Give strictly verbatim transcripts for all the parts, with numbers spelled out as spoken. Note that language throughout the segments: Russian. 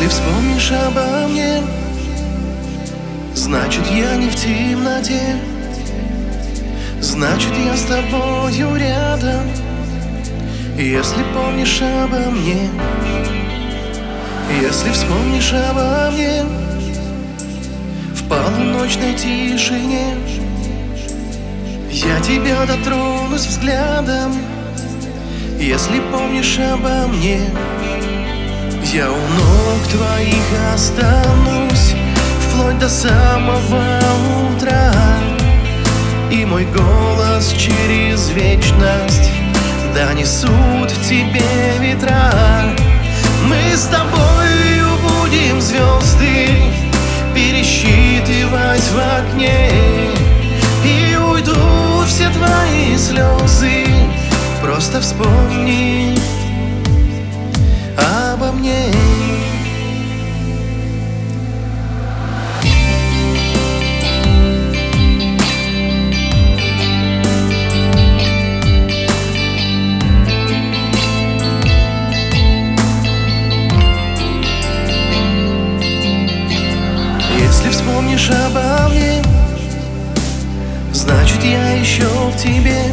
Если вспомнишь обо мне, значит я не в темноте, значит я с тобою рядом. Если помнишь обо мне, если вспомнишь обо мне в полуночной тишине, я тебя дотронусь взглядом. Если помнишь обо мне, я у ног твоих останусь вплоть до самого утра. И мой голос через вечность донесут в тебе ветра. Мы с тобою будем звезды пересчитывать в окне, и уйдут все твои слезы. Просто вспомни обо мне. Если вспомнишь обо мне, значит я еще в тебе,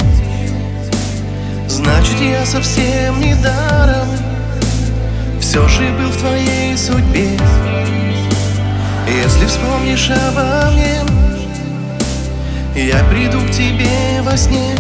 значит я совсем не даром все же был в твоей судьбе. Если вспомнишь обо мне, я приду к тебе во сне,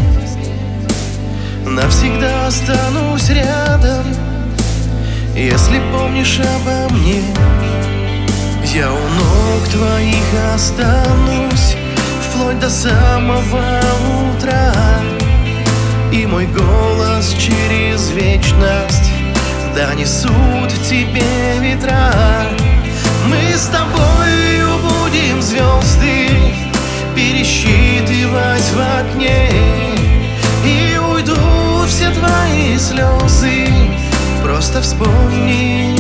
навсегда останусь рядом. Если помнишь обо мне, я у ног твоих останусь вплоть до самого утра. И мой голос через вечность донесут в тебе ветра. Мы с тобою будем звезды пересчитывать в окне, и уйдут все твои слезы. Просто вспомни